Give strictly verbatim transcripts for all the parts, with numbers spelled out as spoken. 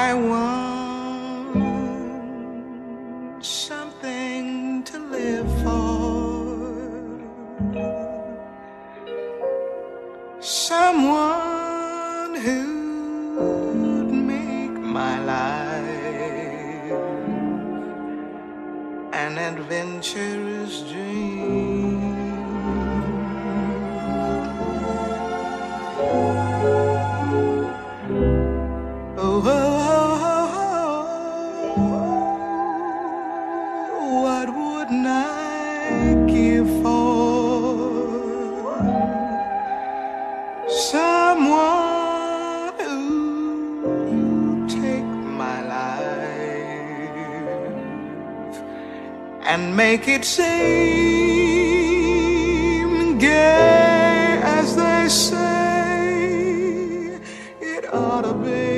I want something to live for, someone who'd make my life an adventurous dream. Oh, oh, oh, oh, what wouldn't I give for someone who take my life and make it seem gay, as they say it ought to be.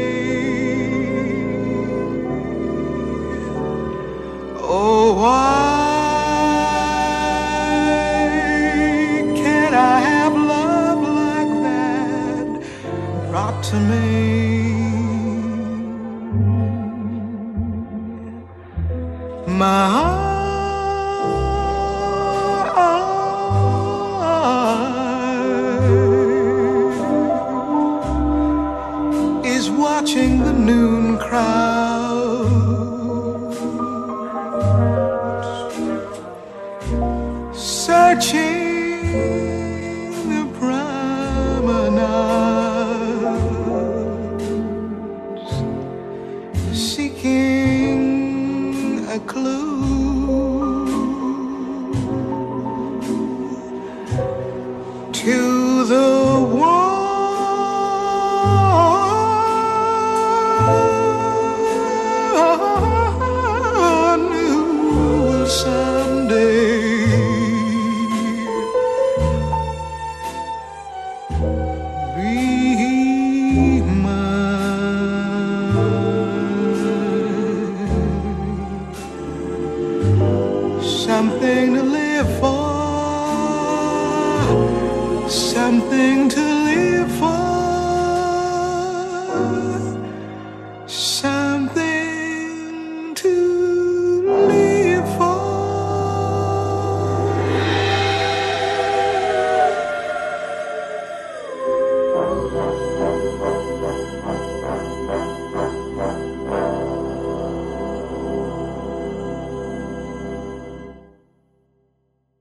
Oh, why can't I have love like that brought to me? My heart is watching the noon crowd, searching the promenades, seeking a clue